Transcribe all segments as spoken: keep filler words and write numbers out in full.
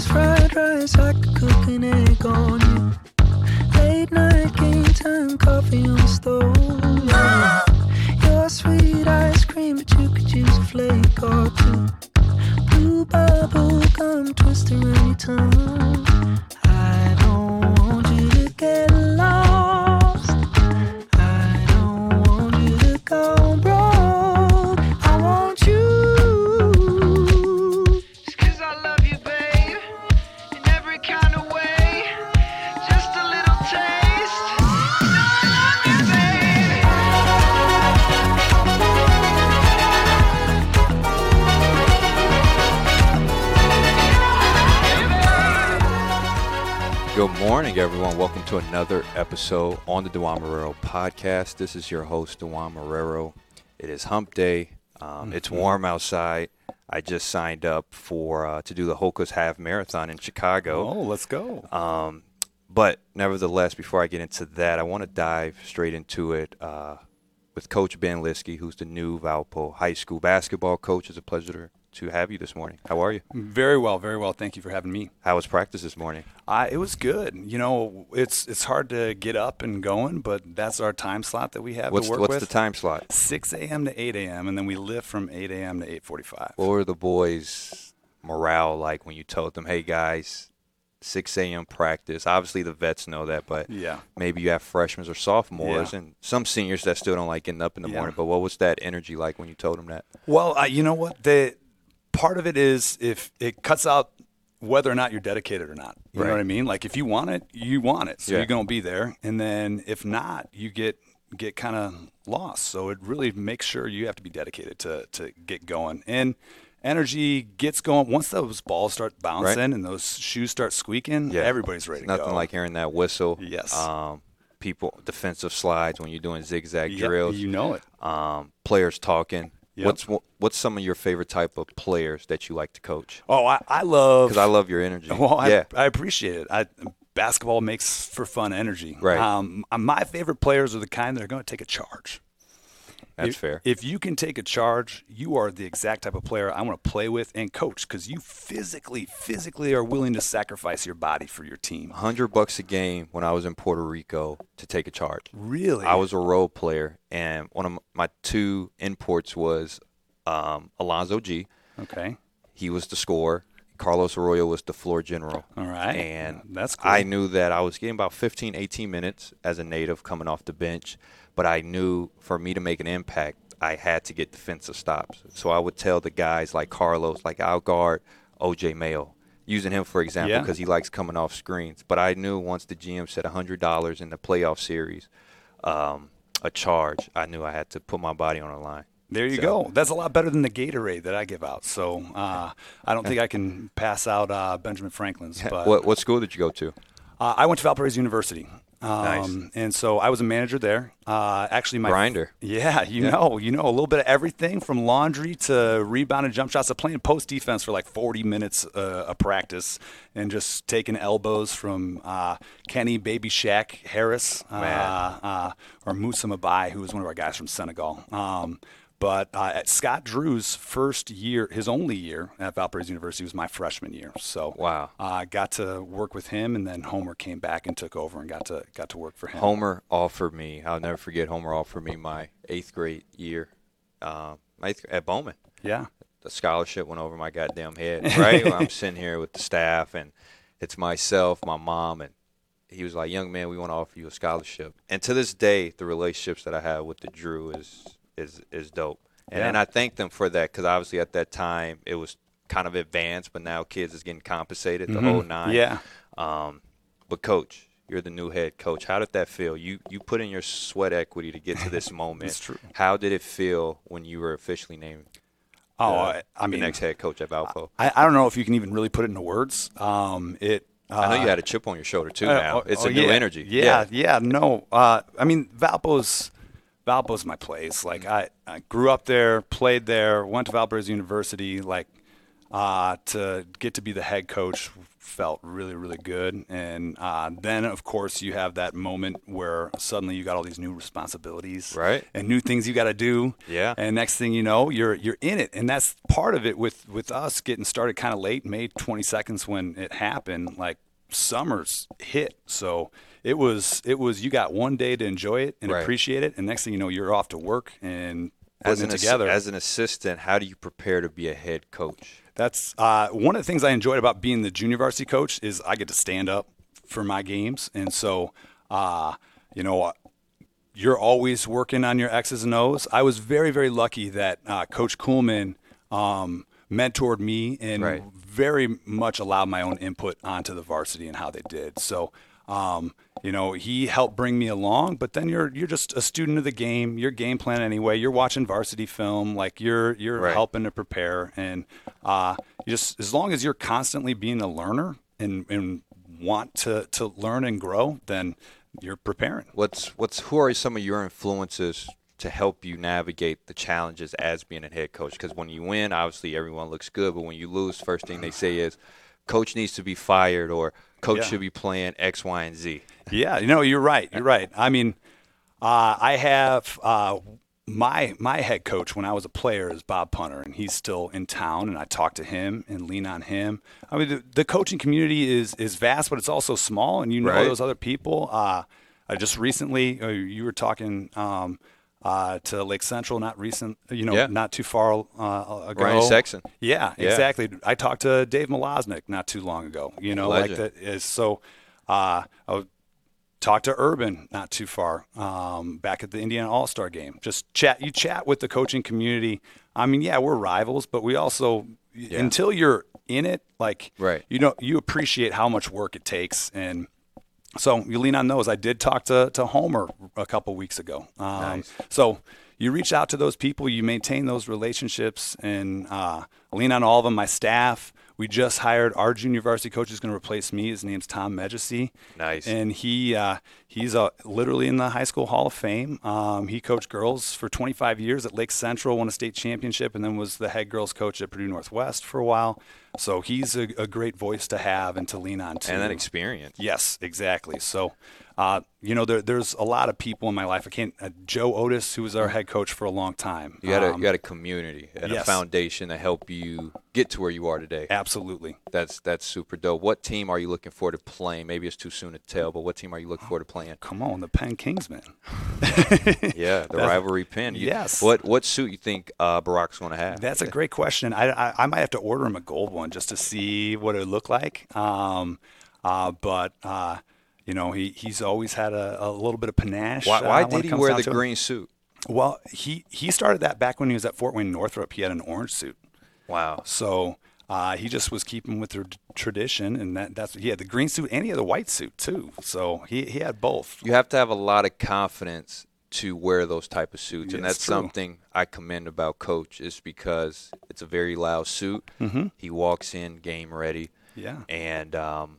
Breakfast, fried rice, I could cook an egg on you. Late night game time, coffee on the stove. Yeah. Your sweet ice cream, but you could use a flake or two. Blue bubble gum twist around your tongue. I don't want you to get lost. I don't want you to go broke. I want you. Just 'cause I love you, babe, in every kind of way. Just a little taste. You know I love you, Good morning, everyone. Welcome to another episode on the Dewan Marrero podcast. This is your host, Dewan Marrero. It is hump day. Um, it's warm outside. I just signed up for uh, to do the Hoka's Half Marathon in Chicago. Oh, let's go. Um, but nevertheless, before I get into that, I want to dive straight into it uh, with Coach Ben Liskey, who's the new Valpo High School basketball coach. It's a pleasure to have you this morning. How are you? Very well, very well. Thank you for having me. How was practice this morning? Uh, it was good. You know, it's it's hard to get up and going, but that's our time slot that we have What's, to work what's with. the time slot? six a.m. to eight a.m., and then we lift from eight a.m. to eight forty-five. What were the boys' morale like when you told them, hey, guys, six a.m. practice? Obviously, the vets know that, but Yeah. maybe you have freshmen or sophomores Yeah. and some seniors that still don't like getting up in the Yeah. morning. But what was that energy like when you told them that? Well, uh, you know what? The part of it is if it cuts out whether or not you're dedicated or not. You Right. know what I mean? Like if you want it, you want it. So Yeah. you're going to be there. And then if not, you get get kind of lost. So it really makes sure you have to be dedicated to to get going. And energy gets going once those balls start bouncing Right. and those shoes start squeaking, Yeah. everybody's ready It's to nothing go. like hearing that whistle. Yes. Um, people, defensive slides when you're doing zigzag Yep, drills. you know it. Um, players talking. Yep. What's what's some of your favorite type of players that you like to coach? Oh, I, I love Because I love your energy. Well, I, yeah. I appreciate it. I, basketball makes for fun energy. Right. Um, my favorite players are the kind that are going to take a charge. That's if, fair. If you can take a charge, you are the exact type of player I want to play with and coach because you physically, physically are willing to sacrifice your body for your team. one hundred bucks a game when I was in Puerto Rico to take a charge. Really? I was a role player, and one of my two imports was um, Alonzo G. Okay. He was the scorer. Carlos Arroyo was the floor general. All right. And That's cool. I knew that I was getting about fifteen, eighteen minutes as a native coming off the bench, but I knew for me to make an impact, I had to get defensive stops. So I would tell the guys like Carlos, like I'll guard O J Mayo, using him for example Yeah. because he likes coming off screens. But I knew once the G M said one hundred dollars in the playoff series, um, a charge, I knew I had to put my body on the line. There you So- go. That's a lot better than the Gatorade that I give out. So uh, I don't think I can pass out uh, Benjamin Franklin's. But What what school did you go to? Uh, I went to Valparaiso University. Um, Nice. And so I was a manager there. Uh, actually, my Grinder. Yeah, you know, you know a little bit of everything from laundry to rebound and jump shots to playing post defense for like forty minutes uh, of practice and just taking elbows from uh, Kenny Baby Shaq Harris uh, uh, or Moussa Mabai, who was one of our guys from Senegal. Um, But uh, at Scott Drew's first year, his only year at Valparaiso University was my freshman year. So Wow. I uh, got to work with him, and then Homer came back and took over and got to got to work for him. Homer offered me, I'll never forget, Homer offered me my eighth grade year uh, my eighth, at Bowman. Yeah. The scholarship went over my goddamn head, right? I'm sitting here with the staff, and it's myself, my mom, and he was like, young man, we want to offer you a scholarship. And to this day, the relationships that I have with the Drew is is is dope. And, Yeah. and I thank them for that because obviously at that time it was kind of advanced, but now kids is getting compensated, the Mhm. whole nine. Yeah. Um, but, Coach, you're the new head coach. How did that feel? You you put in your sweat equity to get to this moment. It's true. How did it feel when you were officially named Oh, the, I, I mean, the next head coach at Valpo? I, I don't know if you can even really put it into words. Um, it. Uh, I know you had a chip on your shoulder too. uh, Now oh, it's oh, a new yeah. energy. Yeah, yeah, no. Uh, I mean, Valpo's Valpo's my place. Like I, I grew up there, played there, went to Valparaiso University. Like uh, to get to be the head coach felt really, really good. And uh, then, of course, you have that moment where suddenly you got all these new responsibilities, Right. and new things you got to do. Yeah. And next thing you know, you're you're in it, and that's part of it with with us getting started kind of late, May twenty-second when it happened. Like summer's hit, so it was it was you got one day to enjoy it and Right. appreciate it, and next thing you know, you're off to work and As putting an it ass- together. as an assistant, how do you prepare to be a head coach? That's uh, one of the things I enjoyed about being the junior varsity coach is I get to stand up for my games, and so uh, you know you're always working on your X's and O's. I was very very lucky that uh, Coach Kuhlman um, mentored me and Right. very much allowed my own input onto the varsity and how they did. So. Um, you know, he helped bring me along, but then you're you're just a student of the game. You're game plan anyway. You're watching varsity film, like you're you're Right. helping to prepare, and uh, you just as long as you're constantly being a learner and and want to to learn and grow, then you're preparing. What's what's who are some of your influences to help you navigate the challenges as being a head coach? Because when you win, obviously everyone looks good, but when you lose, first thing they say is, "Coach needs to be fired," or "Coach Yeah. should be playing X, Y, and Z." Yeah, you know, you're right. You're right. I mean, uh, I have uh, my my head coach when I was a player is Bob Punter, and he's still in town, and I talk to him and lean on him. I mean, the, the coaching community is is vast, but it's also small, and you know Right. those other people. Uh, I just recently, uh, you were talking um, uh, to Lake Central, not recent, you know, Yeah. not too far uh, ago. Ryan Sexton. Yeah, Yeah. exactly. I talked to Dave Malosnik not too long ago. You know, like Legend. that is so. Uh, I was talked to Urban not too far um, back at the Indiana All-Star game. Just chat. You chat with the coaching community. I mean, yeah, we're rivals, but we also until you're in it, like Right. you know, you appreciate how much work it takes, and so you lean on those. I did talk to to Homer a couple weeks ago. Um, Nice. So you reach out to those people, you maintain those relationships, and uh, I lean on all of them. My staff. We just hired our junior varsity coach who's going to replace me. His name's Tom Medjessy. Nice. And he uh, he's uh, literally in the high school Hall of Fame. Um, he coached girls for twenty-five years at Lake Central, won a state championship, and then was the head girls coach at Purdue Northwest for a while. So he's a, a great voice to have and to lean on too. And that experience. Yes, exactly. So, uh, you know, there, there's a lot of people in my life. I can't. Uh, Joe Otis, who was our head coach for a long time. You got a Um, you got a community and a yes. foundation to help you get to where you are today. Absolutely. That's that's super dope. What team are you looking forward to playing? Maybe it's too soon to tell, but what team are you looking forward to playing? Come on, the Penn Kings, man. Yeah, the rivalry pin. You- Yes. What what suit you think uh, Barack's going to have? That's a great question. I, I I might have to order him a gold one just to see what it would look like. Um, uh, but uh, you know, he he's always had a, a little bit of panache. Why, uh, why when did it he comes wear down the to it. green suit? Well, he he started that back when he was at Fort Wayne Northrop. He had an orange suit. Wow. So uh, he just was keeping with the tradition, and that, that's he had the green suit and he had the white suit too. So he, he had both. You have to have a lot of confidence to wear those type of suits, and Yes, that's true. something I commend about Coach, is because it's a very loud suit. Mm-hmm. He walks in game ready, Yeah. and um,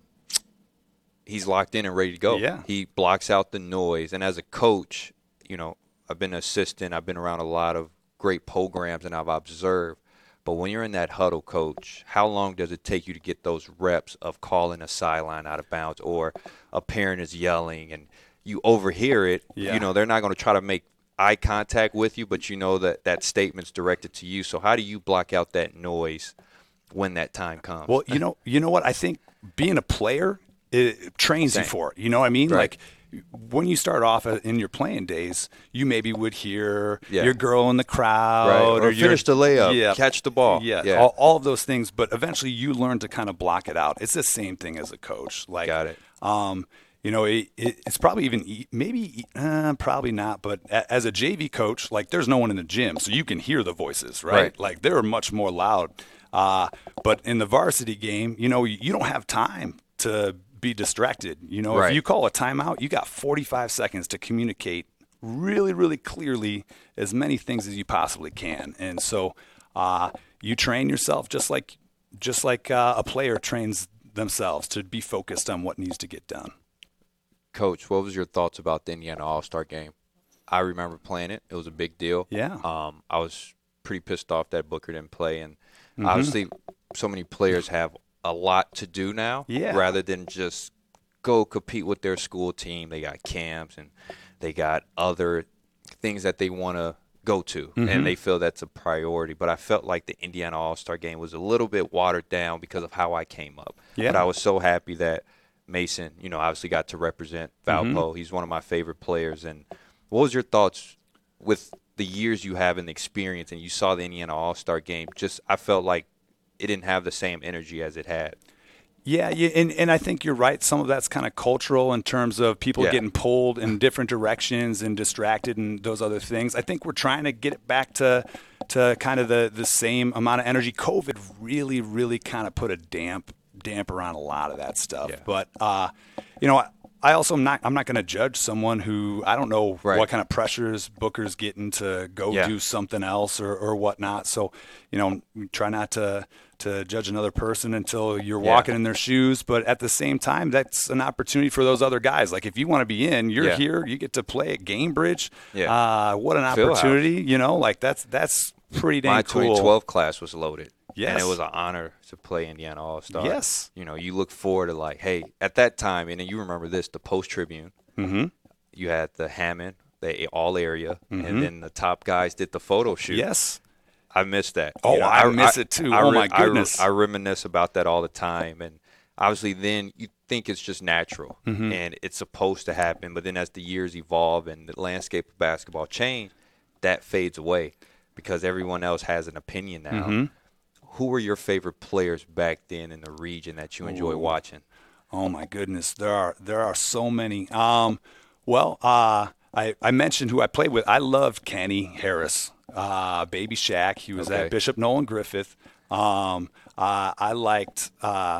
he's locked in and ready to go. Yeah. He blocks out the noise, and as a coach, you know, I've been an assistant. I've been around a lot of great programs, and I've observed. But when you're in that huddle, Coach, how long does it take you to get those reps of calling a sideline out of bounds, or a parent is yelling and you overhear it? Yeah. You know, they're not going to try to make eye contact with you, but you know that that statement's directed to you. So how do you block out that noise when that time comes? Well, you know, you know what? I think being a player, it trains Same. you for it. You know what I mean? Right. Like when you start off in your playing days, you maybe would hear Yeah. your girl in the crowd, Right. Or your- finish the layup, yeah, catch the ball. yeah, Yeah. All, all of those things. But eventually, you learn to kind of block it out. It's the same thing as a coach. Like, Got it. Um, you know, it, it, it's probably even e- maybe uh, probably not. But a, as a J V coach, like there's no one in the gym, so you can hear the voices, right? Right. Like they're much more loud. Uh, but in the varsity game, you know, you don't have time to be distracted. You know, Right. if you call a timeout, you got forty-five seconds to communicate really, really clearly as many things as you possibly can. And so uh, you train yourself just like just like uh, a player trains themselves to be focused on what needs to get done. Coach, what was your thoughts about the Indiana All-Star game? I remember playing it. It was a big deal. Yeah. Um, I was pretty pissed off that Booker didn't play, and Mm-hmm. obviously so many players have a lot to do now, Yeah. rather than just go compete with their school team. They got camps and they got other things that they want to go to, Mm-hmm. and they feel that's a priority. But I felt like the Indiana All-Star Game was a little bit watered down because of how I came up. Yeah. But I was so happy that Mason, you know, obviously got to represent Valpo. Mm-hmm. He's one of my favorite players. And what was your thoughts with the years you have in the experience and you saw the Indiana All-Star Game? Just I felt like it didn't have the same energy as it had. Yeah, yeah, and, and I think you're right. Some of that's kind of cultural in terms of people Yeah. getting pulled in different directions and distracted and those other things. I think we're trying to get it back to to kind of the, the same amount of energy. COVID really, really kind of put a damp damper on a lot of that stuff. Yeah. But uh, you know, I, I also am not I'm not going to judge someone who I don't know Right. what kind of pressures Booker's getting to go Yeah. do something else or, or whatnot. So, you know, try not to to judge another person until you're Yeah. walking in their shoes. But at the same time, that's an opportunity for those other guys. Like if you want to be in, you're Yeah. here, you get to play at Gamebridge. Yeah. Uh, what an Philhouse. opportunity, you know, like that's, that's pretty dang My cool. twenty twelve class was loaded. Yes. And it was an honor to play Indiana All-Star. Yes. You know, you look forward to like, hey, at that time, and you remember this, the Post-Tribune. Mm-hmm. You had the Hammond, the all area, and then the top guys did the photo shoot. Yes. I miss that. Oh, I miss it too. Oh, my I goodness. I, reminisce about that all the time. And obviously then you think it's just natural Mm-hmm. and it's supposed to happen. But then as the years evolve and the landscape of basketball change, that fades away because everyone else has an opinion now. Mm-hmm. Who were your favorite players back then in the region that you enjoy Ooh. watching? Oh my goodness, there are there are so many. Um, well, uh, I I mentioned who I played with. I loved Kenny Harris, uh, Baby Shaq. He was Okay. at Bishop Nolan Griffith. Um, uh, I liked. Uh,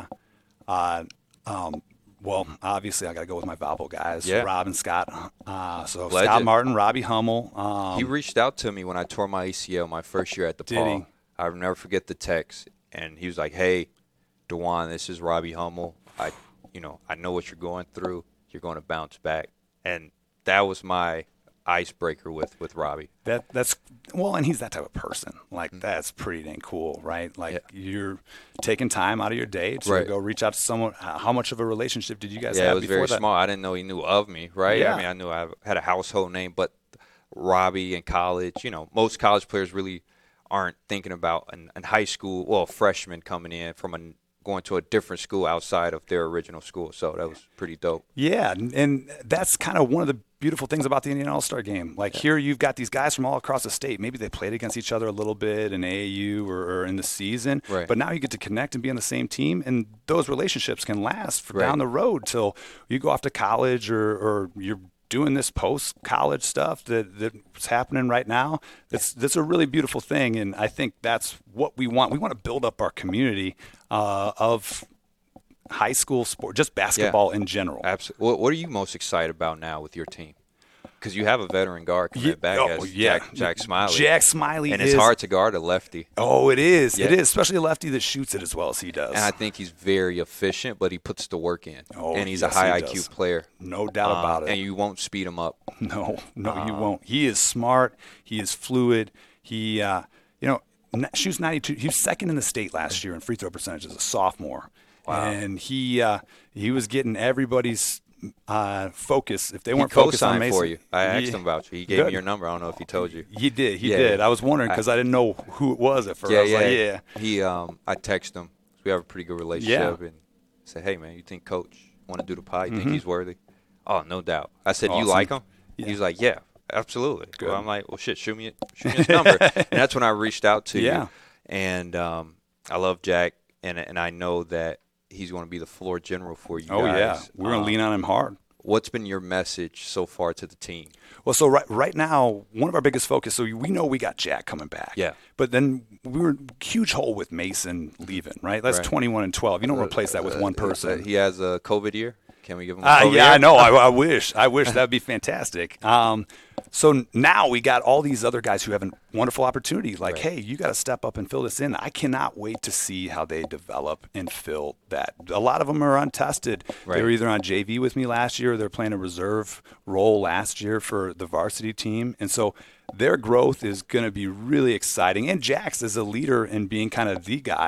uh, um, well, obviously, I got to go with my Valpo guys, Yeah. Rob and Scott. Uh, so Scott Legend. Martin, Robbie Hummel. Um, He reached out to me when I tore my A C L my first year at Did DePaul. he? I'll never forget the text, and he was like, "Hey, DeJuan, this is Robbie Hummel. I, you know, I know what you're going through. You're going to bounce back." And that was my icebreaker with with Robbie. That that's well, and he's that type of person. Like that's pretty dang cool, right? Like Mm-hmm. Yeah. you're taking time out of your day to Right. go reach out to someone. How how much of a relationship did you guys Yeah, have it was before very that? small. I didn't know he knew of me, right? Yeah. I mean, I knew I had a household name, but Robbie in college, you know, most college players really aren't thinking about an, an high school, well, freshman coming in from a going to a different school outside of their original school. So that was pretty dope. Yeah, and, and that's kind of one of the beautiful things about the Indiana All-Star Game. Like here, you've got these guys from all across the state. Maybe they played against each other a little bit in A A U or, or in the season, Right. but now you get to connect and be on the same team, and those relationships can last for Right. down the road till you go off to college or, or you're doing this post-college stuff that that's happening right now. That's that's a really beautiful thing, and I think that's what we want. We want to build up our community uh, of high school sport, just basketball in general. Absolutely. What, what are you most excited about now with your team? Because you have a veteran guard coming Yeah, back oh, as yeah. Jack, Jack Smiley. Jack Smiley and is it's hard to guard a lefty. Oh, it is. Yeah. It is, especially a lefty that shoots it as well as he does. And I think he's very efficient, but he puts the work in. Oh, and he's yes, a high he I Q does. player. No doubt Um, about it. And you won't speed him up. No, no, Uh, you won't. He is smart. He is fluid. He, uh, you know, n- shoots ninety-two. He was second in the state last year in free throw percentage as a sophomore. Wow. And he uh, he was getting everybody's uh, focus. If they He weren't focused on co-signed Mason, for you. I asked he, him about you. He gave Good. me your number. I don't know if he told you. He did. He Yeah, did. yeah. I was wondering because I didn't know who it was at first. I was like, yeah. He, um, I texted him. We have a pretty good relationship, and said, "Hey, man, you think Coach want to do the pod? You think he's worthy?" Oh, no doubt. I said, Mm-hmm. Awesome. "You like him?" Yeah. He was like, "Yeah, absolutely." Good. Well, I'm like, "Well, shit, shoot me, shoot me his number." And that's when I reached out to Yeah. you. And um, I love Jack, and and I know that he's going to be the floor general for you Oh guys. yeah, we're gonna Um, lean on him hard. What's been your message so far to the team? Well, so right right now, one of our biggest focus. So we know we got Jack coming back. Yeah. But then we were huge hole with Mason leaving. Right. That's Right. twenty-one and twelve. You don't replace that with one Uh, person. He has a COVID year. Can we give him a Uh, COVID yeah, year? I know. I, I wish. I wish that'd be fantastic. Um, so now we got all these other guys who have a wonderful opportunity. Like, Right. hey, you got to step up and fill this in. I cannot wait to see how they develop and fill that. A lot of them are untested. Right. They were either on J V with me last year, or they're playing a reserve role last year for the varsity team, and so their growth is going to be really exciting. And Jax is a leader in being kind of the guy.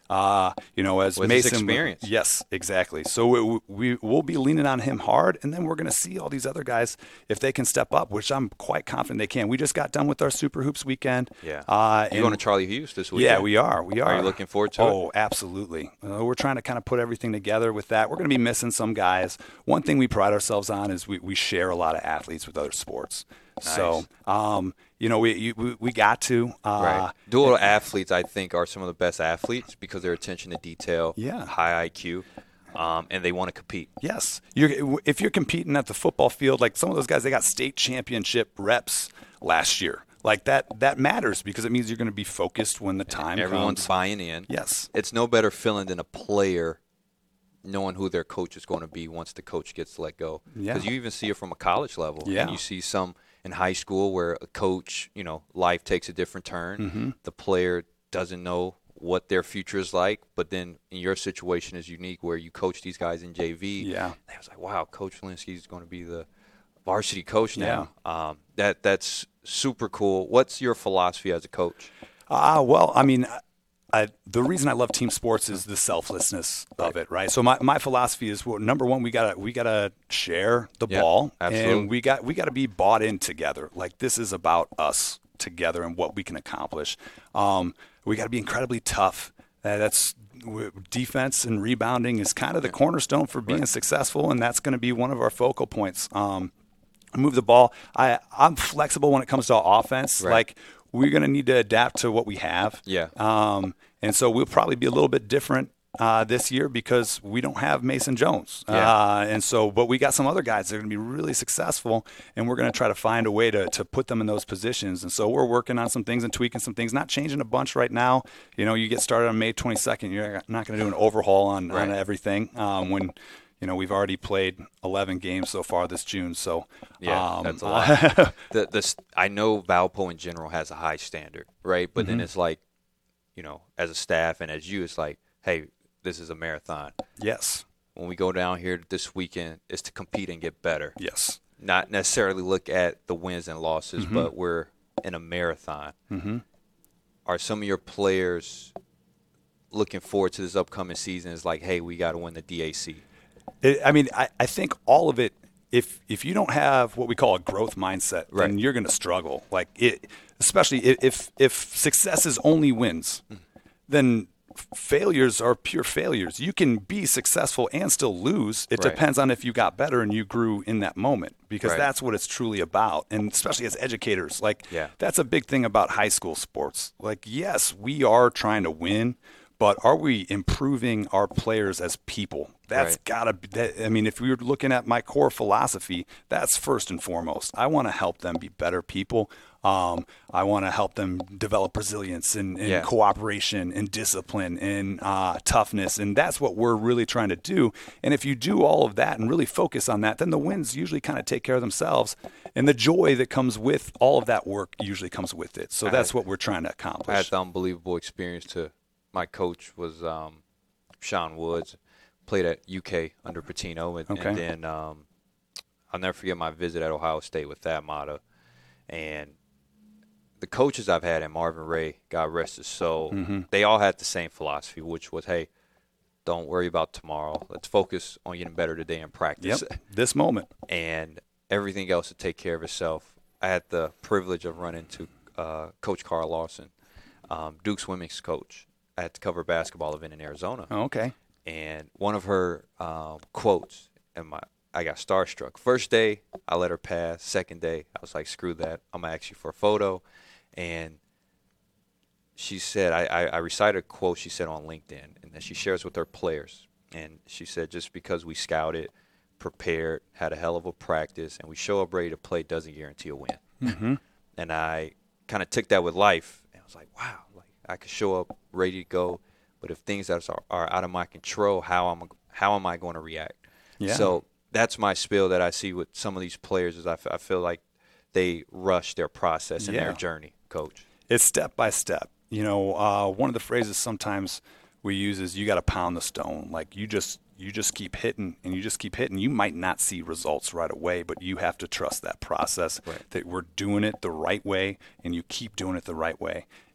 Uh, you know, as With his Mason, experience. yes, exactly. So we, we we'll be leaning on him hard, and then we're going to see all these other guys if they can step up, which I'm quite confident they can. We just got done with our Super Hoops weekend. Yeah. Uh, You're going to Charlie Hughes this week. Yeah, we are. We are. Are you looking forward to oh, it? Oh, absolutely. Uh, we're trying to kind of put everything together with that. We're going to be missing some guys. One thing we pride ourselves on is we, we share a lot of athletes with other sports. Nice. So, um, you know, we you, we, we got to. Uh, Right. Dual athletes, I think, are some of the best athletes because their attention to detail, Yeah. high I Q, um, and they want to compete. Yes. You're, if you're competing at the football field, like some of those guys, they got state championship reps last year. Like that, that matters because it means you're going to be focused when the time Everyone's comes. buying in. Yes. It's no better feeling than a player knowing who their coach is going to be once the coach gets let go. Yeah. Because you even see it from a college level. Yeah. And you see some in high school where a coach, you know, life takes a different turn. Mm-hmm. The player doesn't know what their future is like, but then in your situation is unique where you coach these guys in J V. Yeah. And I was like, wow, Coach Linsky is going to be the varsity coach now. Yeah. Um, that that's super cool. What's your philosophy as a coach? Ah, uh, well, I mean, I, the reason I love team sports is the selflessness of it, right? So my, my philosophy is, well, number one, we gotta we gotta share the yeah, ball, absolutely. and we got we gotta be bought in together. Like this is about us together and what we can accomplish. Um, we gotta be incredibly tough. Uh, that's defense and rebounding is kind of the cornerstone for being right. successful, and that's going to be one of our focal points. Um, move the ball. I I'm flexible when it comes to offense. Right. Like. We're going to need to adapt to what we have. Yeah. Um, and so we'll probably be a little bit different uh, this year because we don't have Mason Jones. Yeah. Uh, and so, but we got some other guys that are going to be really successful, and we're going to try to find a way to to put them in those positions. And so we're working on some things and tweaking some things, not changing a bunch right now. You know, you get started on May twenty-second, you're not going to do an overhaul on, right. on everything um, when – You know, we've already played eleven games so far this June, so yeah, um, that's a lot. the, the, I know Valpo in general has a high standard, right? But mm-hmm. then it's like, you know, as a staff and as you, it's like, hey, this is a marathon. Yes. When we go down here this weekend, it's to compete and get better. Yes. Not necessarily look at the wins and losses, mm-hmm. but we're in a marathon. Mm-hmm. Are some of your players looking forward to this upcoming season? Is like, hey, we got to win the D A C. It, I mean, I, I think all of it, if if you don't have what we call a growth mindset, right. then you're going to struggle. Like it, especially if if success is only wins, mm. then failures are pure failures. You can be successful and still lose. It right. depends on if you got better and you grew in that moment, because right. that's what it's truly about. And especially as educators, like yeah. that's a big thing about high school sports. Like, yes, we are trying to win, but are we improving our players as people? That's right. gotta be, that, I mean, if we were looking at my core philosophy, that's first and foremost. I want to help them be better people. Um, I want to help them develop resilience and, and yeah. cooperation and discipline and uh, toughness. And that's what we're really trying to do. And if you do all of that and really focus on that, then the wins usually kind of take care of themselves. And the joy that comes with all of that work usually comes with it. So I that's had, what we're trying to accomplish. I had the unbelievable experience to, my coach was um, Sean Woods, played at U K under Pitino. And, okay. and then um, I'll never forget my visit at Ohio State with Thad Matta. And the coaches I've had, and Marvin Ray, God rest his soul, mm-hmm. they all had the same philosophy, which was, hey, don't worry about tomorrow. Let's focus on getting better today in practice. Yep, this moment. And everything else will take care of itself. I had the privilege of running to uh, Coach Carl Lawson, um, Duke's women's coach. I had to cover a basketball event in Arizona. Oh, okay. And one of her um, quotes, and my I got starstruck. First day, I let her pass. Second day, I was like, screw that. I'm going to ask you for a photo. And she said, I, I, I recited a quote she said on LinkedIn, and that she shares with her players. And she said, just because we scouted, prepared, had a hell of a practice, and we show up ready to play doesn't guarantee a win. Mm-hmm. And I kind of took that with life. And I was like, wow, like I could show up ready to go. But if things that are, are out of my control, how am, how am I going to react? Yeah. So that's my spiel that I see with some of these players is I, f- I feel like they rush their process and yeah. their journey, Coach. It's step by step. You know, uh, one of the phrases sometimes we use is you got to pound the stone. Like you just you just keep hitting and you just keep hitting. You might not see results right away, but you have to trust that process, right. that we're doing it the right way, and you keep doing it the right way.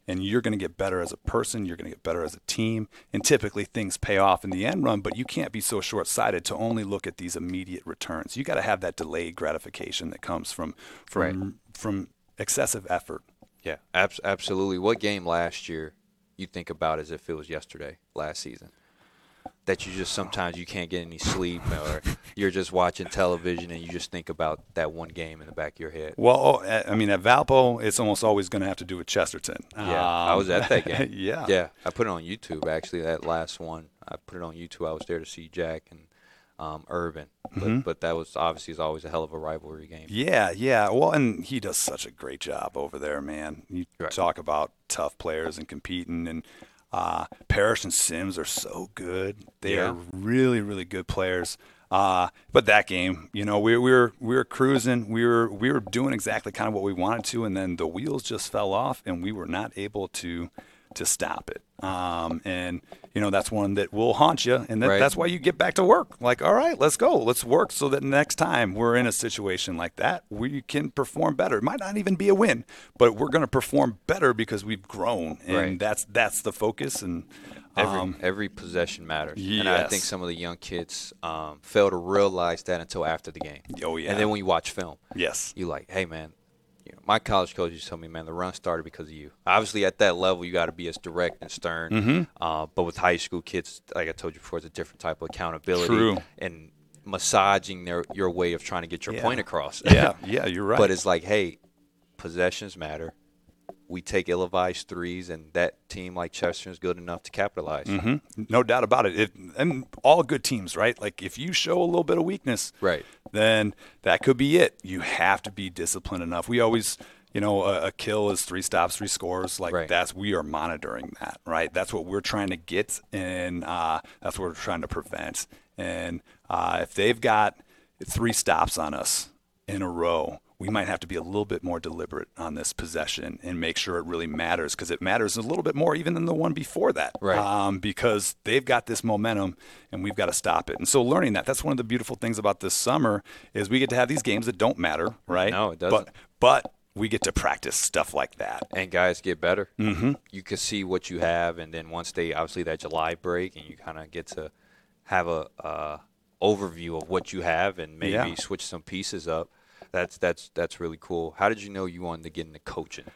and you're going to get better as a person. You're going to get better as a team, and typically things pay off in the end run. But you can't be so short-sighted to only look at these immediate returns. You got to have that delayed gratification that comes from from Right. from excessive effort. Yeah, abs- absolutely. What game last year you think about as if it was yesterday, last season? That you just sometimes you can't get any sleep, or you're just watching television and you just think about that one game in the back of your head. Well, oh, I mean, at Valpo, it's almost always going to have to do with Chesterton. Yeah, I was at that game. yeah. Yeah, I put it on YouTube, actually, that last one. I put it on YouTube. I was there to see Jack and um, Urban. But, Mm-hmm. but that was obviously is always a hell of a rivalry game. Yeah, yeah. Well, and he does such a great job over there, man. You Right. talk about tough players and competing, and uh, Parrish and Sims are so good. They Yeah. are really, really good players. Uh, but that game, you know, we, we were we were cruising. We were we were doing exactly kind of what we wanted to, and then the wheels just fell off, and we were not able to to stop it. Um, and you know, that's one that will haunt you, and that, Right. that's why you get back to work. Like, all right, let's go, let's work, so that next time we're in a situation like that, we can perform better. It might not even be a win, but we're going to perform better because we've grown, and Right. that's that's the focus. And Every um, every possession matters, and I yes. think some of the young kids um, fail to realize that until after the game. Oh, yeah. And then when you watch film, yes, you like, hey man, you know, my college coach used to tell me, man, the run started because of you. Obviously, at that level, you got to be as direct and stern. Mm-hmm. Uh, but with high school kids, like I told you before, it's a different type of accountability True. and massaging their your way of trying to get your Yeah. point across. yeah, yeah, you're right. But it's like, hey, possessions matter. We take ill-advised threes, and that team like Chester is good enough to capitalize. hmm No doubt about it. it. And all good teams, right? Like, if you show a little bit of weakness, Right. then that could be it. You have to be disciplined enough. We always, you know, a, a kill is three stops, three scores. Like, Right. that's, we are monitoring that, right? That's what we're trying to get, and uh, that's what we're trying to prevent. And uh, if they've got three stops on us in a row, we might have to be a little bit more deliberate on this possession and make sure it really matters, because it matters a little bit more even than the one before that. Right. Um, because they've got this momentum and we've got to stop it. And so learning that, that's one of the beautiful things about this summer is we get to have these games that don't matter, right? No, it doesn't. But, but we get to practice stuff like that. And guys get better. Mm-hmm. You can see what you have, and then once they obviously that July break, and you kind of get to have a uh, overview of what you have, and maybe Yeah. switch some pieces up. That's that's that's really cool. How did you know you wanted to get into coaching?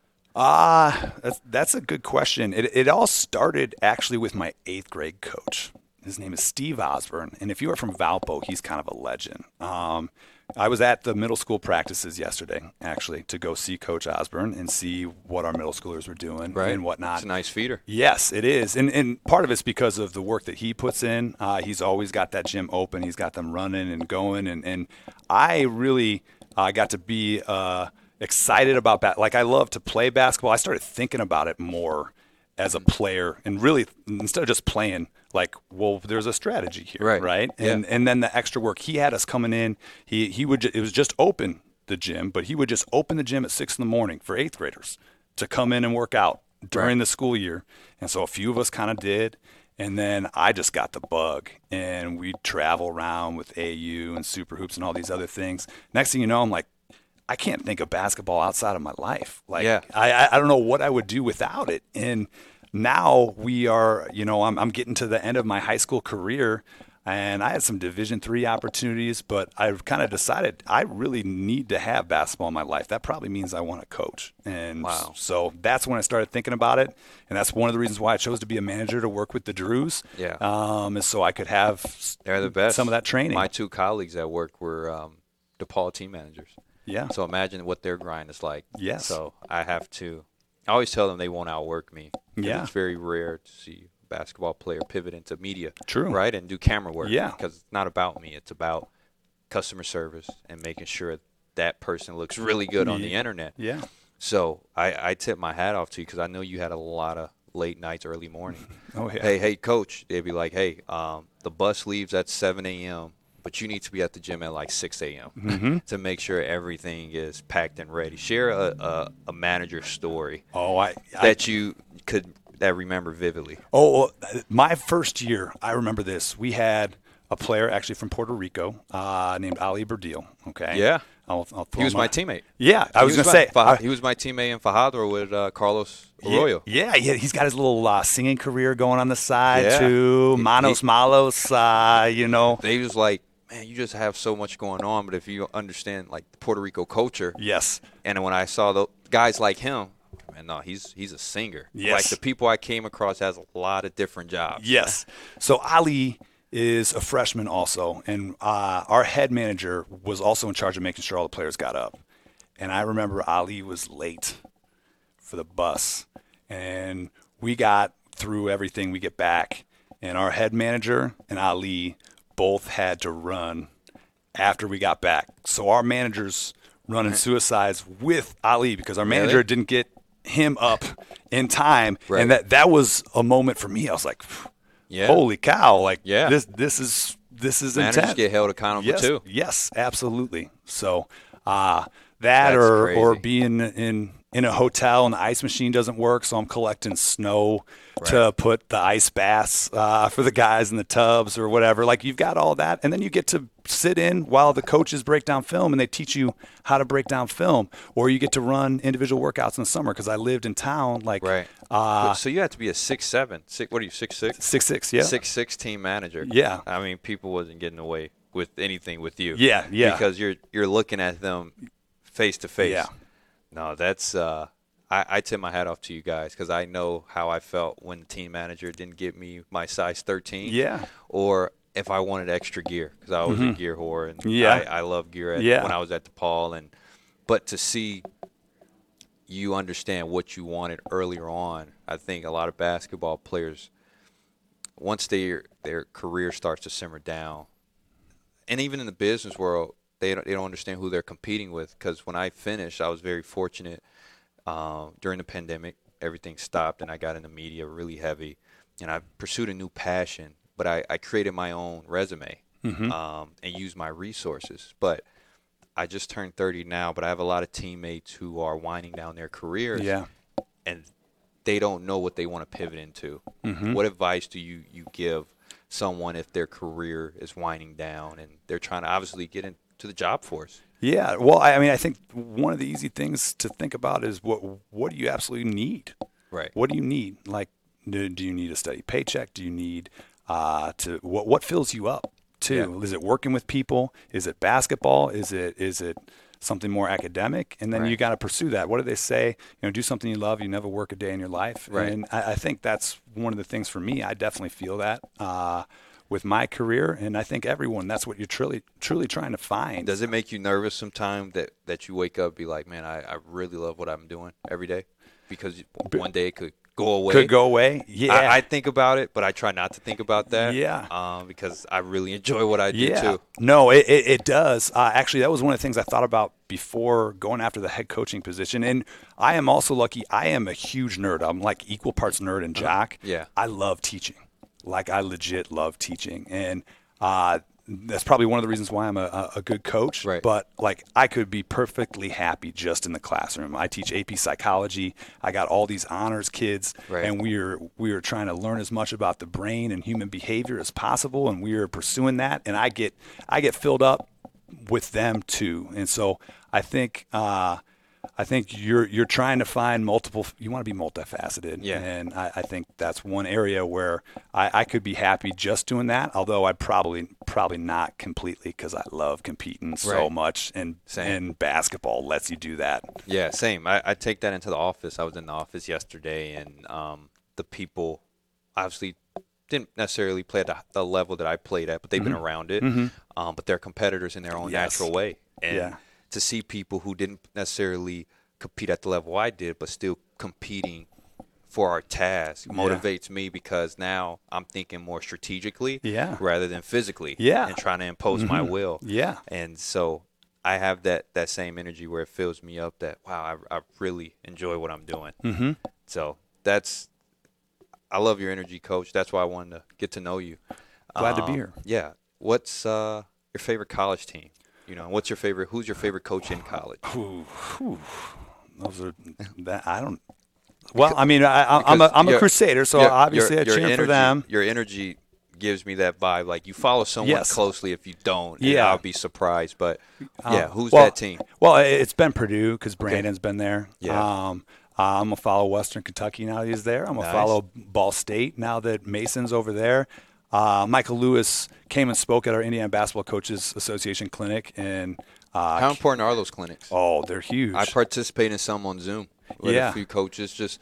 Ah, that's that's a good question. It it all started actually with my eighth grade coach. His name is Steve Osborne, and if you are from Valpo, he's kind of a legend. Um, I was at the middle school practices yesterday, actually, to go see Coach Osborne and see what our middle schoolers were doing and whatnot. It's a nice feeder. Yes, it is, and and part of it's because of the work that he puts in. Uh, he's always got that gym open. He's got them running and going, and and I really uh, got to be uh, excited about that. Like, I love to play basketball. I started thinking about it more as a player, and really instead of just playing, like, well, there's a strategy here, Right. right? Yeah. And and then the extra work. He had us coming in. He he would ju- it was just open the gym, but he would just open the gym at six in the morning for eighth graders to come in and work out during Right. the school year. And so a few of us kind of did. And then I just got the bug, and we'd travel around with A U and Super Hoops and all these other things. Next thing you know, I'm like, I can't think of basketball outside of my life. Like, Yeah. I, I I don't know what I would do without it. And now we are, you know, I'm, I'm getting to the end of my high school career, and I had some Division three opportunities, but I've kind of decided I really need to have basketball in my life. That probably means I want to coach. And Wow. so that's when I started thinking about it. And that's one of the reasons why I chose to be a manager to work with the Drews. Yeah. Um, is so I could have They're the best. some of that training. My two colleagues at work were um, DePaul team managers. yeah. So imagine what their grind is like. Yes. So I have to. I always tell them they won't outwork me. 'Cause Yeah. It's very rare to see a basketball player pivot into media. True. Right, and do camera work. Yeah. Because it's not about me. It's about customer service and making sure that person looks really good on the Yeah. internet. Yeah. So I, I tip my hat off to you because I know you had a lot of late nights, early morning. Oh, yeah. Hey, hey, coach. They'd be like, hey, um, the bus leaves at seven a.m., but you need to be at the gym at like six a.m. Mm-hmm. to make sure everything is packed and ready. Share a, a, a manager story Oh, I, I that you could that remember vividly. Oh, well, my first year, I remember this. We had a player actually from Puerto Rico uh, named Ali Berdil. Okay. Yeah. I'll, I'll throw He was him my out. teammate. Yeah, I He was going to my- say. Fa- I- he was my teammate in Fajardo with uh, Carlos Arroyo. Yeah, yeah, he's got his little uh, singing career going on the side Yeah. too. He- Manos he- Malos, uh, you know. They was like, man, you just have so much going on, but if you understand like the Puerto Rico culture, Yes. and when I saw the guys like him, man, no, he's he's a singer. Yes. Like the people I came across has a lot of different jobs. Yes. So Ali is a freshman also, and uh, our head manager was also in charge of making sure all the players got up. And I remember Ali was late for the bus, and we got through everything. We get back, and our head manager and Ali both had to run after we got back. So our managers running suicides with Ali because our manager Really? didn't get him up in time, Right. and that that was a moment for me. I was like, Yeah. holy cow! Like Yeah. this this is this is Managers intense. get held accountable yes, too. Yes, absolutely. So uh, that That's or or crazy. being in in a hotel and the ice machine doesn't work, so I'm collecting snow to put the ice baths uh, for the guys in the tubs or whatever. Like you've got all that, and then you get to sit in while the coaches break down film and they teach you how to break down film, or you get to run individual workouts in the summer because I lived in town. Like Right. uh, so you have to be a six seven. Six, what are you, six six? six six, yeah, Six six team manager. Yeah. I mean, people wasn't getting away with anything with you. Yeah, yeah. Because you're you're looking at them face to face. Yeah. No, that's uh, I, I tip my hat off to you guys because I know how I felt when the team manager didn't give me my size thirteen. Yeah. Or if I wanted extra gear because I was a gear whore and Yeah. I, I love gear at, Yeah. when I was at DePaul and but to see you understand what you wanted earlier on, I think a lot of basketball players once their their career starts to simmer down, and even in the business world, they don't, they don't understand who they're competing with. Because when I finished, I was very fortunate. Um, during the pandemic, everything stopped, and I got into media really heavy, and I pursued a new passion. But I, I created my own resume um, and used my resources. But I just turned thirty now, but I have a lot of teammates who are winding down their careers. yeah. And they don't know what they want to pivot into. Mm-hmm. What advice do you, you give someone if their career is winding down and they're trying to obviously get into the job force? Yeah, well, I I mean, I think one of the easy things to think about is what what do you absolutely need? Right. What do you need? Like, do, do you need a steady paycheck? Do you need uh, to what what fills you up too? Yeah. Is it working with people? Is it basketball? Is it is it something more academic? And then Right. you got to pursue that. What do they say? You know, do something you love. You never work a day in your life. Right. And I, I think that's one of the things for me. I definitely feel that. Uh, with my career, and I think everyone, that's what you're truly truly trying to find. Does it make you nervous sometimes that, that you wake up and be like, man, I, I really love what I'm doing every day? Because one day it could go away. Could go away. Yeah. I, I think about it, but I try not to think about that. Yeah. Um, because I really enjoy what I do yeah. too. No, it, it, it does. Uh, actually, that was one of the things I thought about before going after the head coaching position. And I am also lucky. I am a huge nerd. I'm like equal parts nerd and jock. Yeah. I love teaching. Like I legit love teaching. And uh, that's probably one of the reasons why I'm a, a good coach. Right. But like I could be perfectly happy just in the classroom. I teach A P psychology. I got all these honors kids, Right. and we are we are trying to learn as much about the brain and human behavior as possible, and we are pursuing that. And I get I get filled up with them too. And so I think uh, I think you're you're trying to find multiple. You want to be multifaceted, Yeah. and I, I think that's one area where I, I could be happy just doing that. Although I'd probably probably not completely because I love competing so Right. much, and Same. and basketball lets you do that. Yeah, same. I, I take that into the office. I was in the office yesterday, and um, the people obviously didn't necessarily play at the, the level that I played at, but they've been around it. Um, but they're competitors in their own Mm-hmm. Yes. natural way. And Yeah. to see people who didn't necessarily compete at the level I did, but still competing for our task motivates me because now I'm thinking more strategically Yeah. rather than physically Yeah. and trying to impose my will. Yeah. And so I have that, that same energy where it fills me up that, wow, I, I really enjoy what I'm doing. Mm-hmm. So that's – I love your energy, Coach. That's why I wanted to get to know you. Glad to be Um, here. Yeah. What's uh, your favorite college team? You know, what's your favorite – who's your favorite coach in college? Ooh, whew. Those are that I don't. Well, I mean, I, I, I'm a I'm a Your- Crusader, so your- obviously your- I your cheer for energy- them. Your energy gives me that vibe. Like you follow someone Yes. closely. If you don't, Yeah. I'll be surprised. But yeah, Um, who's well, that team? Well, it's been Purdue because Brandon's been there. Yeah. Um, I'm going to follow Western Kentucky now that he's there. I'm going Nice. to follow Ball State now that Mason's over there. Uh, Michael Lewis came and spoke at our Indiana Basketball Coaches Association clinic. and uh, How important are those clinics? Oh, they're huge. I participate in some on Zoom with Yeah. a few coaches. Just,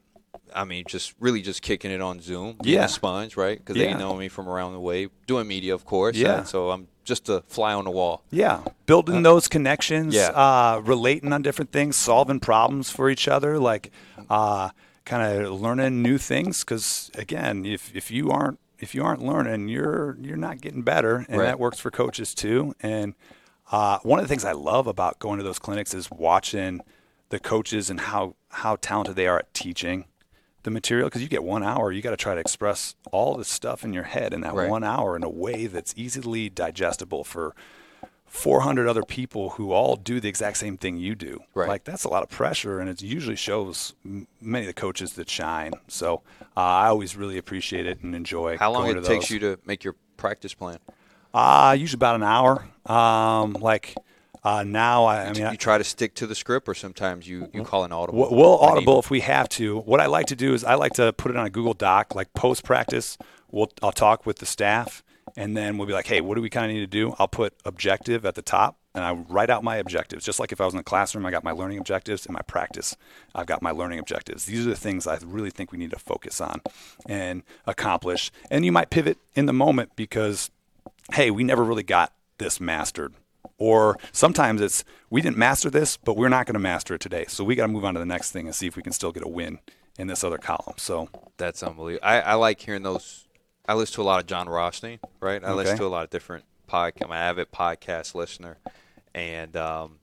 I mean, just really just kicking it on Zoom. Being Yeah. a sponge, right? Because Yeah. they know me from around the way, doing media, of course. Yeah. uh, so I'm just a fly on the wall. Yeah, building those connections, yeah. uh, relating on different things, solving problems for each other, like uh, kind of learning new things. Because again, if if you aren't if you aren't learning, you're you're not getting better, and Right. that works for coaches too. And uh, one of the things I love about going to those clinics is watching the coaches and how how talented they are at teaching the material, because you get one hour, you got to try to express all this stuff in your head in that Right. one hour in a way that's easily digestible for four hundred other people who all do the exact same thing you do. Right. Like that's a lot of pressure, and it usually shows m- many of the coaches that shine. So uh, I always really appreciate it and enjoy. How long going it to takes those. you to make your practice plan? Uh, usually about an hour. Um, like uh, now, I, I mean, You I, try to stick to the script, or sometimes you, you call an audible? We'll, we'll when audible needed? if we have to. What I like to do is I like to put it on a Google Doc, like post practice. We'll I'll talk with the staff, and then we'll be like, hey, what do we kind of need to do? I'll put objective at the top, and I write out my objectives. Just like if I was in the classroom, I got my learning objectives. In my practice, I've got my learning objectives. These are the things I really think we need to focus on and accomplish. And you might pivot in the moment because, hey, we never really got this mastered. Or sometimes it's, we didn't master this, but we're not going to master it today. So we got to move on to the next thing and see if we can still get a win in this other column. So That's unbelievable. I, I like hearing those. I listen to a lot of John Rothstein, right? I listen Okay. to a lot of different podcasts. I'm an avid podcast listener. And um,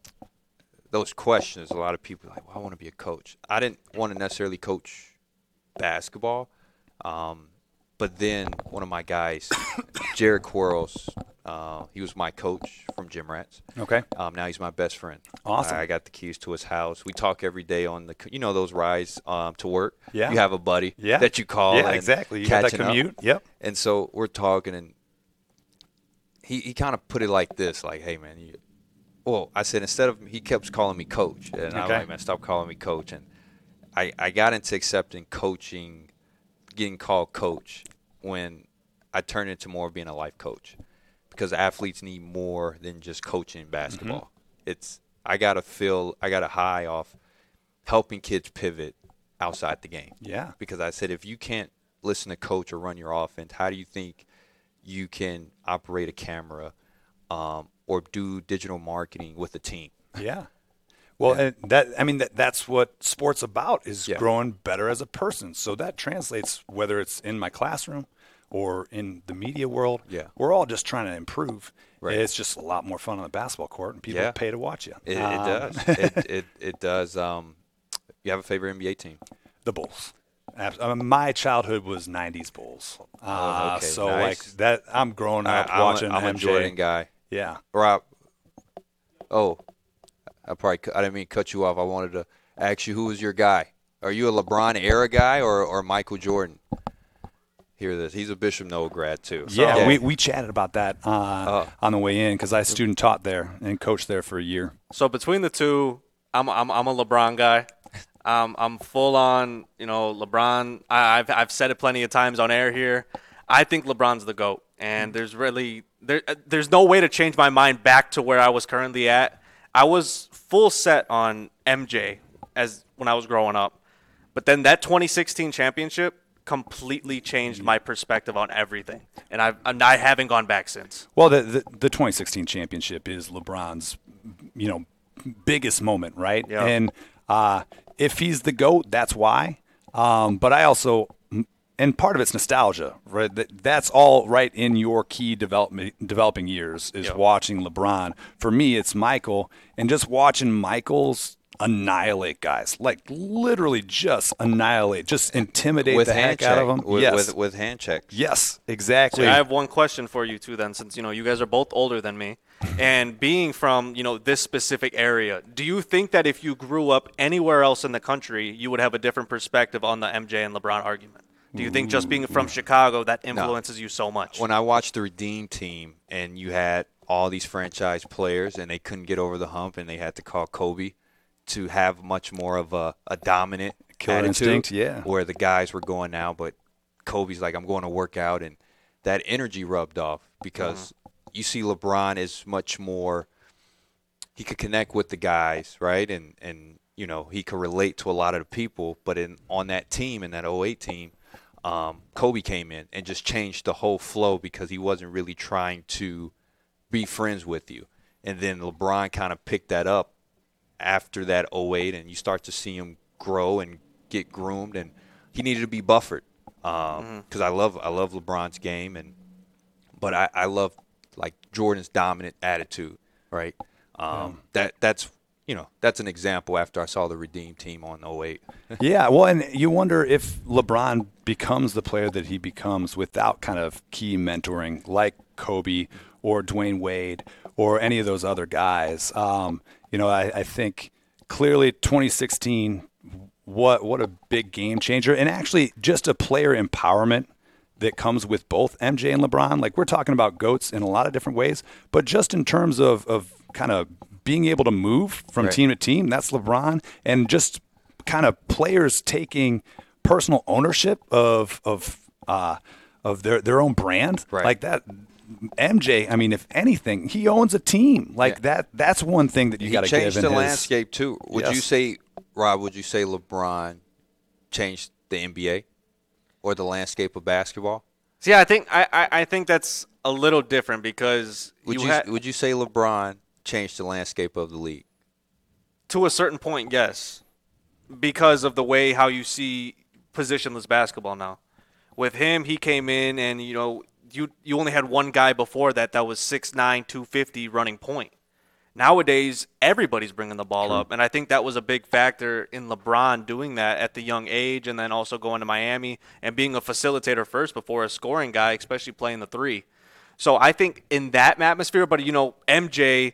those questions, a lot of people are like, well, I want to be a coach. I didn't want to necessarily coach basketball. Um, but then one of my guys, Jared Quarles, uh, he was my coach from Gym Rats. okay. Um, now he's my best friend. Awesome. I, I got the keys to his house. We talk every day on the, you know, those rides um, to work. Yeah. You have a buddy Yeah. that you call. Yeah, and exactly. You got that catching up. commute. Yep. And so we're talking, and he, he kind of put it like this, like, hey, man, you, well, I said, instead of, he kept calling me coach. And I'm Okay. like, man, stop calling me coach. And I, I got into accepting coaching, getting called coach, when I turned into more of being a life coach. Because athletes need more than just coaching basketball. Mm-hmm. It's I gotta feel I got a high off helping kids pivot outside the game. Yeah. Because I said, if you can't listen to coach or run your offense, how do you think you can operate a camera um, or do digital marketing with a team? Yeah. Well, Yeah. and that I mean that that's what sports about is Yeah. growing better as a person. So that translates whether it's in my classroom or in the media world. Yeah. We're all just trying to improve. Right. It's just a lot more fun on the basketball court, and people Yeah. pay to watch you. It, Um, it does. it, it it does. Um, you have a favorite N B A team? The Bulls. Abs- I mean, my childhood was nineties Bulls. Uh, Oh, okay, so nice. like that, I'm growing up I, I'm, watching a, I'm a M J. Jordan guy. Yeah. Or I, oh, I probably cu- I didn't mean to cut you off. I wanted to ask you, who was your guy? Are you a LeBron era guy or, or Michael Jordan? Hear this. He's a Bishop Noah grad too. So, Yeah, we, we chatted about that uh, Oh. on the way in because I student taught there and coached there for a year. So between the two, I'm I'm I'm a LeBron guy. Um, I'm full on, you know, LeBron. I, I've I've said it plenty of times on air here. I think LeBron's the GOAT, and there's really there there's no way to change my mind back to where I was currently at. I was full set on M J as when I was growing up, but then that twenty sixteen championship completely changed my perspective on everything, and I've and I haven't gone back since. Well, the, the the twenty sixteen championship is LeBron's, you know, biggest moment, right? Yeah. And uh, if he's the GOAT, that's why. Um, but I also, and part of it's nostalgia, right? That, that's all right in your key development developing years is Yeah. watching LeBron. For me, it's Michael, and just watching Michael's annihilate guys, like literally just annihilate, just intimidate with the hand heck check, out of them. with, yes, with with hand checks. yes, exactly. So I have one question for you too then, since you know you guys are both older than me, and being from you know this specific area, do you think that if you grew up anywhere else in the country, you would have a different perspective on the M J and LeBron argument? Do you think just being from Chicago that influences no. you so much? When I watched the Redeem team and you had all these franchise players and they couldn't get over the hump and they had to call Kobe to have much more of a, a dominant killer attitude, instinct, yeah. where the guys were going now, but Kobe's like, I'm going to work out, and that energy rubbed off because mm-hmm. you see LeBron is much more – he could connect with the guys, right, and, and you know, he could relate to a lot of the people, but in on that team, in that oh eight team, um, Kobe came in and just changed the whole flow because he wasn't really trying to be friends with you. And then LeBron kind of picked that up after that oh eight, and you start to see him grow and get groomed, and he needed to be buffered because um, mm-hmm. I love I love LeBron's game, and but I, I love like Jordan's dominant attitude, right? Um, yeah. That that's you know that's an example after I saw the Redeem team on oh eight. Yeah, well, and you wonder if LeBron becomes the player that he becomes without kind of key mentoring like Kobe or Dwayne Wade or any of those other guys. Um, you know, I, I think clearly twenty sixteen, what what a big game changer, and actually just a player empowerment that comes with both M J and LeBron. Like, we're talking about GOATs in a lot of different ways, but just in terms of, of kind of being able to move from right. team to team, that's LeBron, and just kind of players taking personal ownership of of uh, of their, their own brand. Right. Like that. M J, I mean, if anything, he owns a team. Like yeah. that. That's one thing that you got to give. He changed in the his, landscape too. Would yes. you say, Rob? Would you say LeBron changed the N B A or the landscape of basketball? See, I think I, I, I think that's a little different because would you, you ha- would you say LeBron changed the landscape of the league? To a certain point, yes, because of the way how you see positionless basketball now. With him, he came in and you know. You you only had one guy before that that was six nine, two fifty running point. Nowadays, everybody's bringing the ball True. up, and I think that was a big factor in LeBron doing that at the young age and then also going to Miami and being a facilitator first before a scoring guy, especially playing the three. So I think in that atmosphere, but, you know, M J,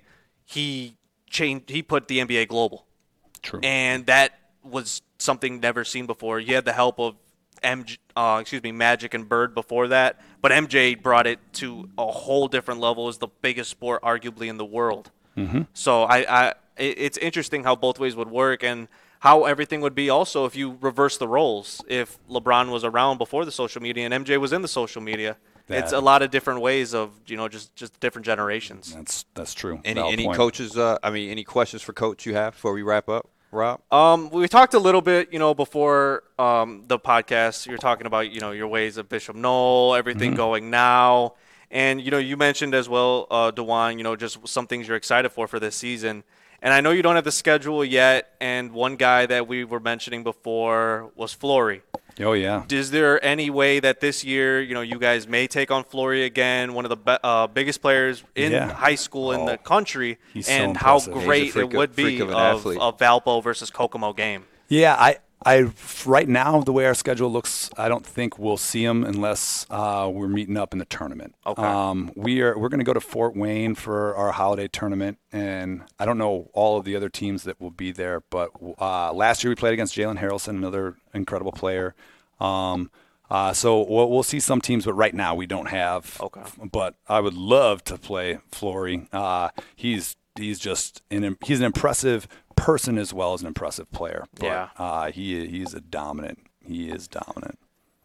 he changed, he put the N B A global. True. And that was something never seen before. You had the help of M J, uh, excuse me, Magic and Bird before that, but M J brought it to a whole different level. It's the biggest sport arguably in the world. Mm-hmm. So I, I, it's interesting how both ways would work and how everything would be also if you reverse the roles. If LeBron was around before the social media and M J was in the social media, that, it's a lot of different ways of, you know, just, just different generations. That's that's true. Any Valid any point. coaches? Uh, I mean, any questions for Coach you have before we wrap up, Rob? Um, we talked a little bit, you know, before um, the podcast. You're talking about, you know, your ways of Bishop Knoll, everything Mm-hmm. going now. And, you know, you mentioned as well, uh, DeJuan, you know, just some things you're excited for for this season. And I know you don't have the schedule yet. And one guy that we were mentioning before was Flory. Oh, yeah. Is there any way that this year, you know, you guys may take on Flory again, one of the be- uh, biggest players in Yeah. high school in Oh, the country, he's so and how impressive. great He's a freak it of- would freak be of an of athlete. a Valpo versus Kokomo game? Yeah, I, I, right now, the way our schedule looks, I don't think we'll see him unless uh, we're meeting up in the tournament. Okay. Um, we are we're going to go to Fort Wayne for our holiday tournament, and I don't know all of the other teams that will be there, but uh, last year we played against Jalen Harrelson, another incredible player. Um, uh, so we'll, we'll see some teams, but right now we don't have. Okay. But I would love to play Flory. Uh, he's he's just an he's an impressive person as well as an impressive player. But, Yeah. uh, he he's a dominant. He is dominant.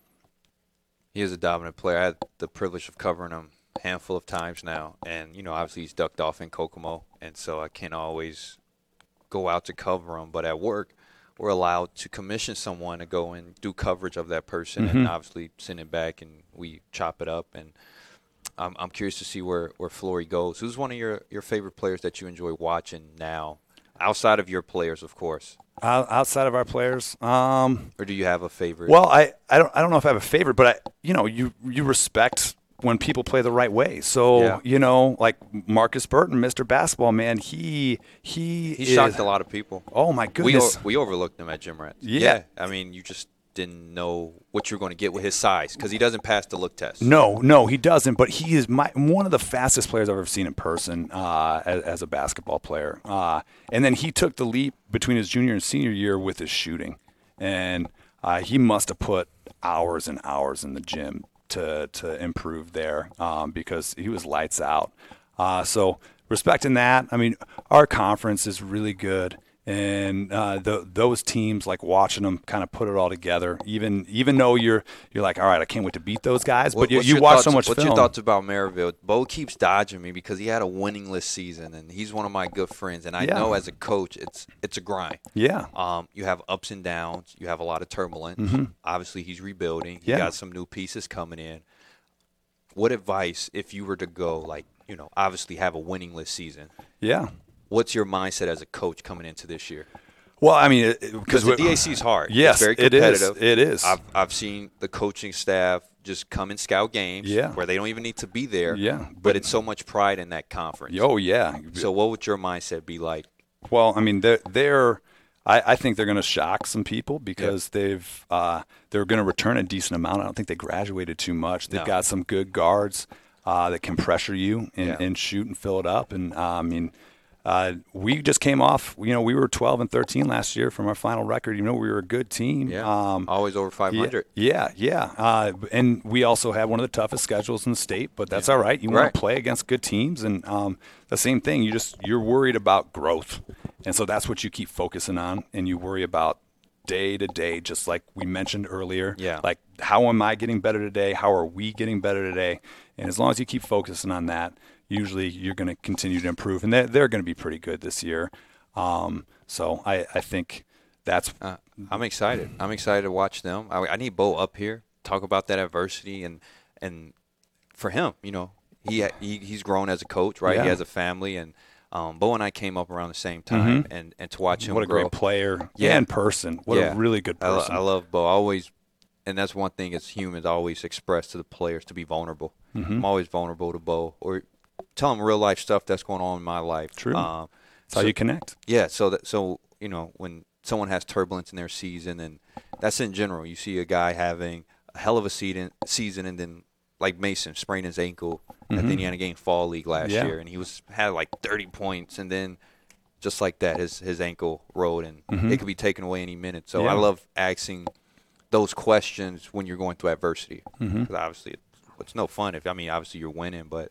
He is a dominant player. I had the privilege of covering him a handful of times now, and you know, obviously he's ducked off in Kokomo, and so I can't always go out to cover him. But at work, we're allowed to commission someone to go and do coverage of that person, Mm-hmm. and obviously send it back, and we chop it up. And I'm I'm curious to see where where Flory goes. Who's one of your your favorite players that you enjoy watching now, outside of your players, of course? Out- outside of our players, um, Or do you have a favorite? well, I, I don't I don't know if I have a favorite, but I you know you you respect when people play the right way. So Yeah. you know, like Marcus Burton, Mister Basketball, man, he he he is, shocked a lot of people. Oh my We goodness. o- we overlooked him at Gym Rats. Yeah. I mean, you just didn't know what you're going to get with his size because he doesn't pass the look test. No, no, he doesn't. But he is my one of the fastest players I've ever seen in person uh, as, as a basketball player. Uh, and then he took the leap between his junior and senior year with his shooting. And uh, he must have put hours and hours in the gym to to improve there um, because he was lights out. Uh, so respecting that, I mean, our conference is really good. And uh, the, those teams, like watching them kind of put it all together, even even though you're you're like, all right, I can't wait to beat those guys, but What- you, what's you your watch thoughts- so much What's film. your thoughts about Maryville? Bo keeps dodging me because he had a winningless season, and he's one of my good friends. And I Yeah. know as a coach, it's it's a grind. Yeah. Um, you have ups and downs. You have a lot of turbulence. Obviously, he's rebuilding. He Yeah. got some new pieces coming in. What advice, if you were to go, like, you know, obviously have a winningless season, Yeah. what's your mindset as a coach coming into this year? Well, I mean, Because the D A C is hard. Yes, it's very it is. competitive. It is. I've, I've seen the coaching staff just come and scout games Yeah. where they don't even need to be there. Yeah, But, but- it's so much pride in that conference. Oh, yeah. So what would your mindset be like? Well, I mean, they're, they're I, I think they're going to shock some people because they've uh, they're going to return a decent amount. I don't think they graduated too much. They've No. got some good guards uh, that can pressure you and, Yeah. and shoot and fill it up. And uh, I mean, uh, we just came off. You know, we were twelve and thirteen last year from our final record. You know, we were a good team. Yeah. Um, Always over five hundred. Yeah, yeah. Uh, and we also had one of the toughest schedules in the state, but that's all right. You want Right. to play against good teams, and um, the same thing. You just you're worried about growth, and so that's what you keep focusing on, and you worry about day to day, just like we mentioned earlier. Yeah. Like, how am I getting better today? How are we getting better today? And as long as you keep focusing on that, usually you're going to continue to improve, and they're, they're going to be pretty good this year. Um, so I, I think that's Uh, I'm excited. I'm excited to watch them. I, I need Bo up here, talk about that adversity, and and for him, you know, he, he he's grown as a coach, right? Yeah. He has a family, and um, Bo and I came up around the same time, and, and to watch him what a grow. great player Yeah. and person. What Yeah. a really good I, lo- person. I love Bo. I always, and that's one thing as humans, I always express to the players to be vulnerable. Mm-hmm. I'm always vulnerable to Bo, or tell him real life stuff that's going on in my life. True. Um, That's how so- you connect. Yeah, so that so you know when someone has turbulence in their season, and that's in general. You see a guy having a hell of a season, season, and then like Mason spraining his ankle at the Indiana Game Fall League last Yeah. year, and he was had like thirty points, and then just like that, his his ankle rolled, and it could be taken away any minute. So I Yeah. love asking those questions when you're going through adversity, because obviously it's, it's no fun if I mean obviously you're winning, but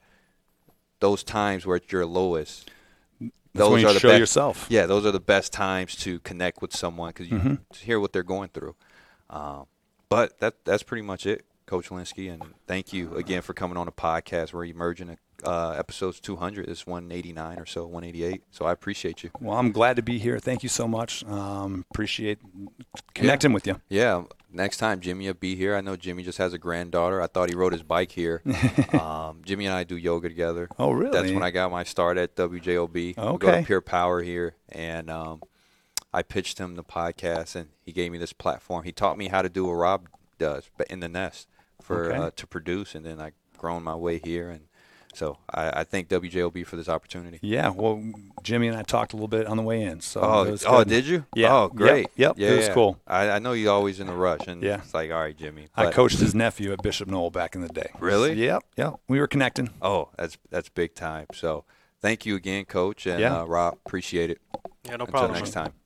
those times where it's your lowest. That's Those when you are the show best, yourself. Yeah, those are the best times to connect with someone because you Mm-hmm. hear what they're going through. Um, but that that's pretty much it, Coach Linsky. And thank you again for coming on the podcast. We're emerging uh, episodes two hundred. It's one eighty-nine or so, one eighty-eight. So I appreciate you. Well, I'm glad to be here. Thank you so much. Um, appreciate connecting with you. Yeah, next time Jimmy will be here. I know Jimmy just has a granddaughter. I thought he rode his bike here. um, Jimmy and I do yoga together. Oh, really? That's when I got my start at W J O B. We go Okay. to Pure Power here, and um, I pitched him the podcast, and he gave me this platform. He taught me how to do what Rob does, but in the nest for Okay. uh, to produce, and then I grown my way here, and so I, I thank W J O B for this opportunity. Yeah. Well, Jimmy and I talked a little bit on the way in. So Oh, it was oh, good. did you? Yeah. Oh, great. Yep. yep. Yeah, It was yeah. cool. I, I know you're always in a rush, and Yeah. it's like, all right, Jimmy. I but- coached his nephew at Bishop Knoll back in the day. Really? Yep. Yep. We were connecting. Oh, that's that's big time. So thank you again, Coach, and Yeah. uh, Rob. Appreciate it. Yeah, no Until problem. next time.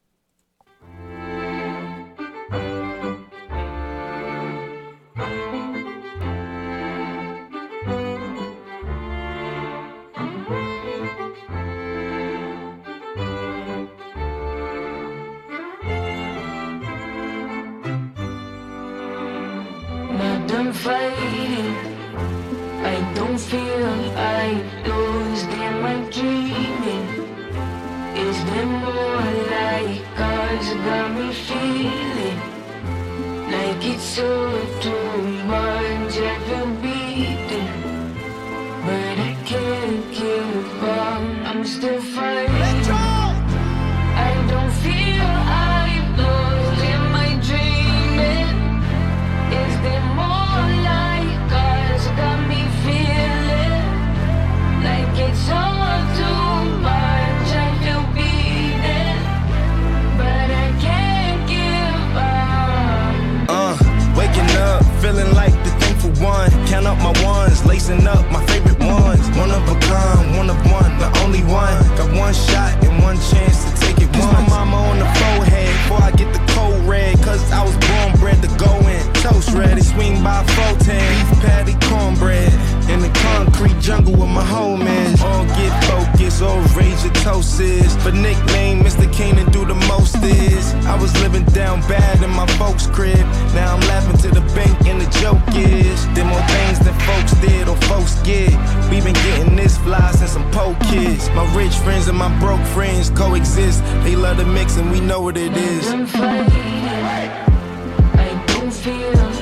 Not done fighting. I don't feel I lose. Am I dreaming? Is there more like ours? Got me feeling like it's all too much. I feel beaten, but I can't give up. I'm still fighting. I don't feel I've lost. Am I dreaming? Is there more like us? Got me feeling like it's all too much. I feel beaten, but I can't give up. Uh, waking up, feeling like the thankful one. Count up my ones, lacing up my favorite ones. One of a kind, one of one, the only one. Got one shot. toast is. But nickname Mister Keenan do the most is. I was living down bad in my folks' crib. Now I'm laughing to the bank and the joke is. Did more things than folks did or folks get. We been getting this fly since I'm po kids. My rich friends and my broke friends coexist. They love the mix and we know what it is. I don't feel